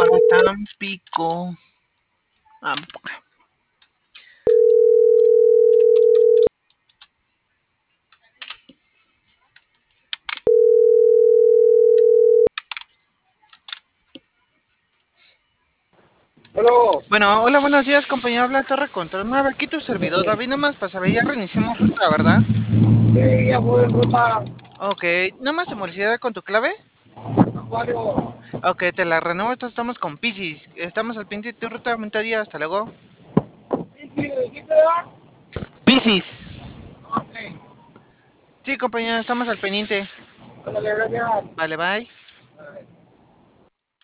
para Tampico. Ah, Bueno, bueno, hola, buenos días, compañero. Habla Torre Control 9. Aquí tu servidor, David. Nomás para saber, ya reiniciamos ruta, ¿verdad? ya fue en ruta, Ok, nomás te molestia con tu clave. Mario. Ok, te la renuevo. Estamos con Piscis. Estamos al pendiente de tu ruta. Bonito día. Hasta luego. ¿Sí, sí, dijiste, verdad? Piscis. Ok, Sí, compañero, estamos al pendiente. ándale, gracias. Vale, bye.